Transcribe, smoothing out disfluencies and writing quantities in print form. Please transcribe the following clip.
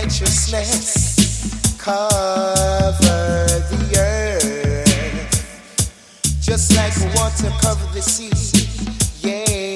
righteousness cover the earth, just like water cover the sea. Yeah.